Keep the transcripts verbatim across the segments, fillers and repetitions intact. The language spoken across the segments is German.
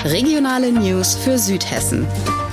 Regionale News für Südhessen.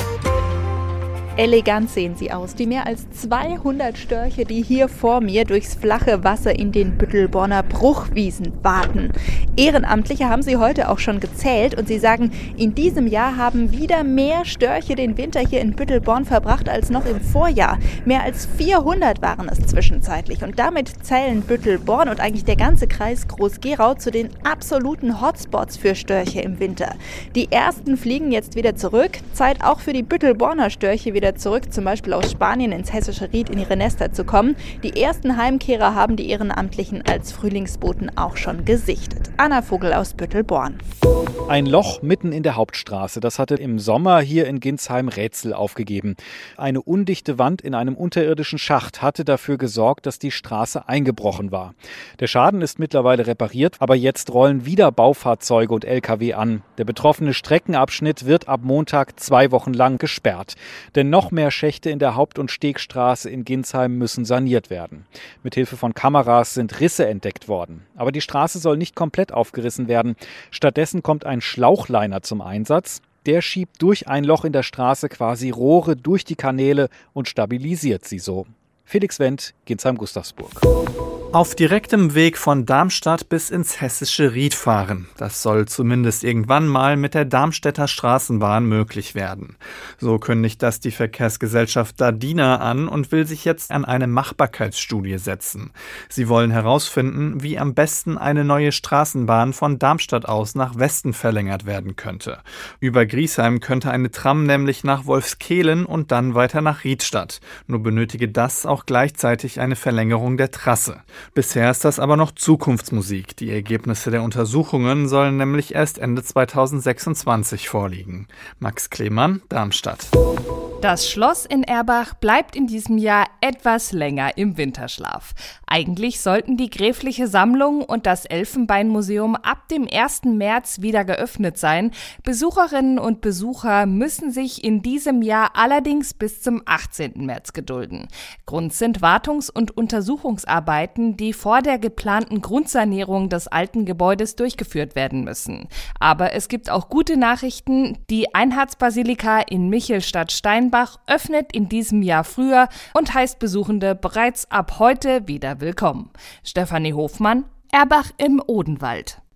Elegant sehen sie aus, die mehr als zweihundert Störche, die hier vor mir durchs flache Wasser in den Büttelborner Bruchwiesen waten. Ehrenamtliche haben sie heute auch schon gezählt und sie sagen, in diesem Jahr haben wieder mehr Störche den Winter hier in Büttelborn verbracht als noch im Vorjahr. Mehr als vierhundert waren es zwischenzeitlich und damit zählen Büttelborn und eigentlich der ganze Kreis Groß-Gerau zu den absoluten Hotspots für Störche im Winter. Die ersten fliegen jetzt wieder zurück, Zeit auch für die Büttelborner Störche wieder zurück, zum Beispiel aus Spanien ins hessische Ried in ihre Nester zu kommen. Die ersten Heimkehrer haben die Ehrenamtlichen als Frühlingsboten auch schon gesichtet. Anna Vogel aus Büttelborn. Ein Loch mitten in der Hauptstraße, das hatte im Sommer hier in Ginsheim Rätsel aufgegeben. Eine undichte Wand in einem unterirdischen Schacht hatte dafür gesorgt, dass die Straße eingebrochen war. Der Schaden ist mittlerweile repariert, aber jetzt rollen wieder Baufahrzeuge und L K W an. Der betroffene Streckenabschnitt wird ab Montag zwei Wochen lang gesperrt. Denn noch mehr Schächte in der Haupt- und Stegstraße in Ginsheim müssen saniert werden. Mithilfe von Kameras sind Risse entdeckt worden. Aber die Straße soll nicht komplett aufgerissen werden. Stattdessen kommt ein Schlauchliner zum Einsatz. Der schiebt durch ein Loch in der Straße quasi Rohre durch die Kanäle und stabilisiert sie so. Felix Wendt, Ginsheim-Gustavsburg. Auf direktem Weg von Darmstadt bis ins hessische Ried fahren. Das soll zumindest irgendwann mal mit der Darmstädter Straßenbahn möglich werden. So kündigt das die Verkehrsgesellschaft Dardina an und will sich jetzt an eine Machbarkeitsstudie setzen. Sie wollen herausfinden, wie am besten eine neue Straßenbahn von Darmstadt aus nach Westen verlängert werden könnte. Über Griesheim könnte eine Tram nämlich nach Wolfskehlen und dann weiter nach Riedstadt. Nur benötige das auch gleichzeitig eine Verlängerung der Trasse. Bisher ist das aber noch Zukunftsmusik. Die Ergebnisse der Untersuchungen sollen nämlich erst Ende zweitausendsechsundzwanzig vorliegen. Max Klemann, Darmstadt. Das Schloss in Erbach bleibt in diesem Jahr etwas länger im Winterschlaf. Eigentlich sollten die Gräfliche Sammlung und das Elfenbeinmuseum ab dem ersten März wieder geöffnet sein. Besucherinnen und Besucher müssen sich in diesem Jahr allerdings bis zum achtzehnten März gedulden. Grund sind Wartungs- und Untersuchungsarbeiten, die vor der geplanten Grundsanierung des alten Gebäudes durchgeführt werden müssen. Aber es gibt auch gute Nachrichten. Die Einheitsbasilika in Michelstadt-Steinbach öffnet in diesem Jahr früher und heißt Besuchende bereits ab heute wieder willkommen. Stefanie Hofmann, Erbach im Odenwald.